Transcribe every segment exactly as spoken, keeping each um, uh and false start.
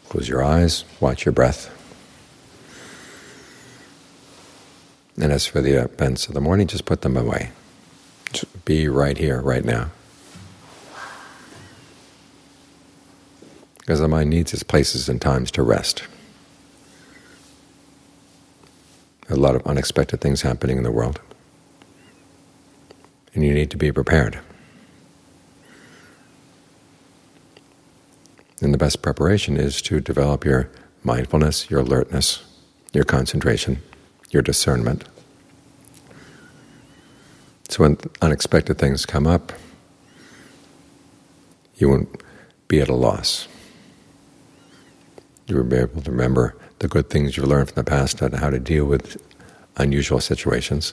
Close your eyes, watch your breath. And as for the events of the morning, just put them away. Just be right here, right now. Because the mind needs its places and times to rest. A lot of unexpected things happening in the world. And you need to be prepared. And the best preparation is to develop your mindfulness, your alertness, your concentration, your discernment. So when unexpected things come up, you won't be at a loss. You will be able to remember the good things you've learned from the past on how to deal with unusual situations.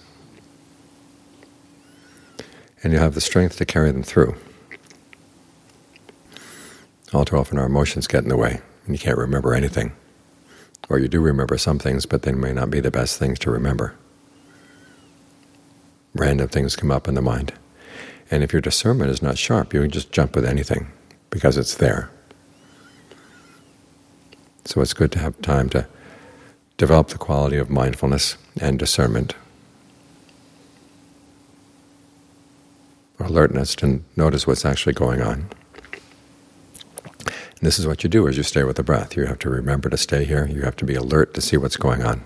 And you'll have the strength to carry them through. All too often our emotions get in the way, and you can't remember anything. Or you do remember some things, but they may not be the best things to remember. Random things come up in the mind. And if your discernment is not sharp, you can just jump with anything, because it's there. So it's good to have time to develop the quality of mindfulness and discernment, or alertness to notice what's actually going on. And this is what you do as you stay with the breath. You have to remember to stay here. You have to be alert to see what's going on.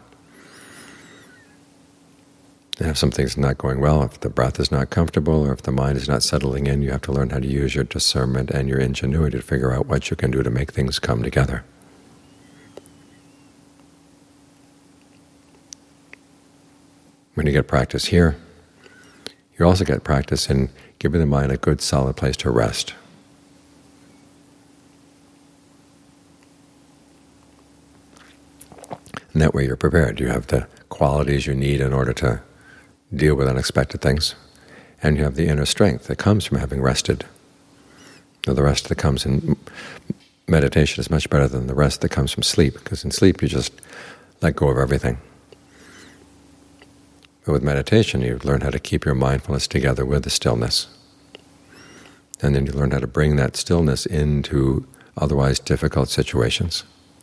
And if something's not going well, if the breath is not comfortable, or if the mind is not settling in, you have to learn how to use your discernment and your ingenuity to figure out what you can do to make things come together. When you get practice here, you also get practice in giving the mind a good, solid place to rest. And that way you're prepared. You have the qualities you need in order to deal with unexpected things, and you have the inner strength that comes from having rested. Now, the rest that comes in meditation is much better than the rest that comes from sleep, because in sleep you just let go of everything. But with meditation you learn how to keep your mindfulness together with the stillness. And then you learn how to bring that stillness into otherwise difficult situations.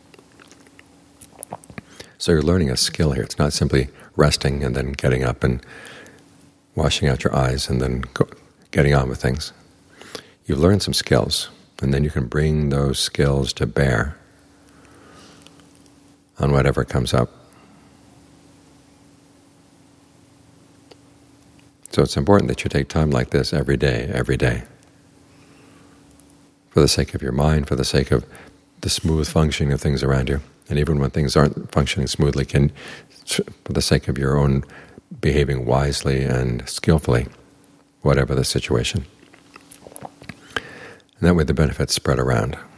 So you're learning a skill here. It's not simply resting and then getting up and washing out your eyes and then go, getting on with things. You've learned some skills, and then you can bring those skills to bear on whatever comes up. So it's important that you take time like this every day, every day, for the sake of your mind, for the sake of the smooth functioning of things around you. And even when things aren't functioning smoothly, can, for the sake of your own behaving wisely and skillfully, whatever the situation. And that way the benefits spread around.